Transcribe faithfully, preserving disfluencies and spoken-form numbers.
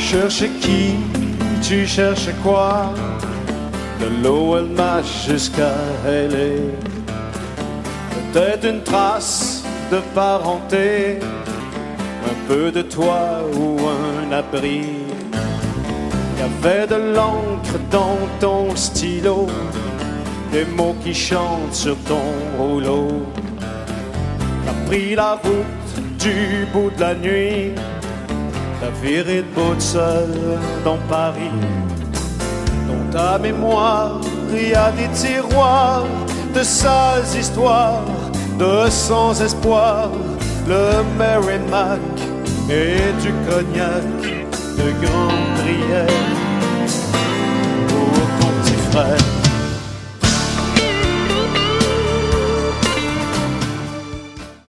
cherches qui, tu cherches quoi? De l'O L M H jusqu'à L A. Peut-être une trace de parenté, un peu de toi ou un abri. Y avait de l'encre dans ton stylo, des mots qui chantent sur ton rouleau. T'as pris la route du bout de la nuit, t'as viré de bout seul dans Paris. Dans ta mémoire, il y a des tiroirs de sales histoires, de sans espoir, le Merrimack et du cognac de grande prière.